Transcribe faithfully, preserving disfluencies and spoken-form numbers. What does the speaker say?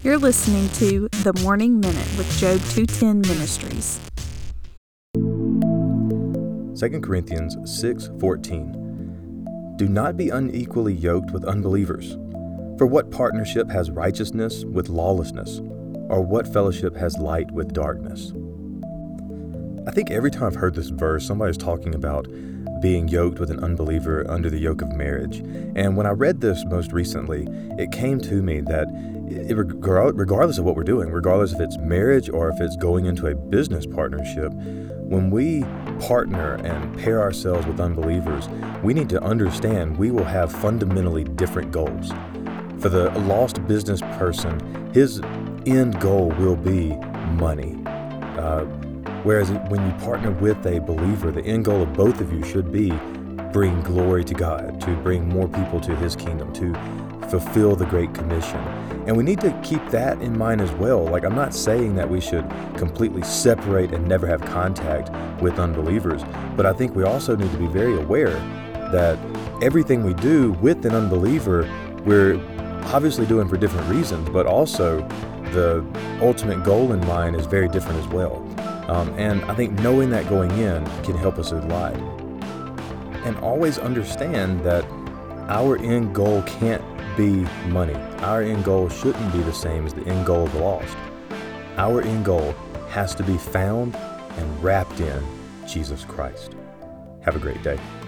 You're listening to The Morning Minute with Job two ten Ministries. Second Corinthians six fourteen. Do not be unequally yoked with unbelievers. For what partnership has righteousness with lawlessness? Or what fellowship has light with darkness? I think every time I've heard this verse, somebody's talking about being yoked with an unbeliever under the yoke of marriage. And when I read this most recently, it came to me that it, regardless of what we're doing, regardless if it's marriage or if it's going into a business partnership, when we partner and pair ourselves with unbelievers, we need to understand we will have fundamentally different goals. For the lost business person, his end goal will be money. Uh, Whereas when you partner with a believer, the end goal of both of you should be bring glory to God, to bring more people to His kingdom, to fulfill the Great Commission. And we need to keep that in mind as well. Like, I'm not saying that we should completely separate and never have contact with unbelievers, but I think we also need to be very aware that everything we do with an unbeliever, we're obviously doing for different reasons, but also the ultimate goal in mind is very different as well. Um, and I think knowing that going in can help us a lot. And always understand that our end goal can't be money. Our end goal shouldn't be the same as the end goal of the lost. Our end goal has to be found and wrapped in Jesus Christ. Have a great day.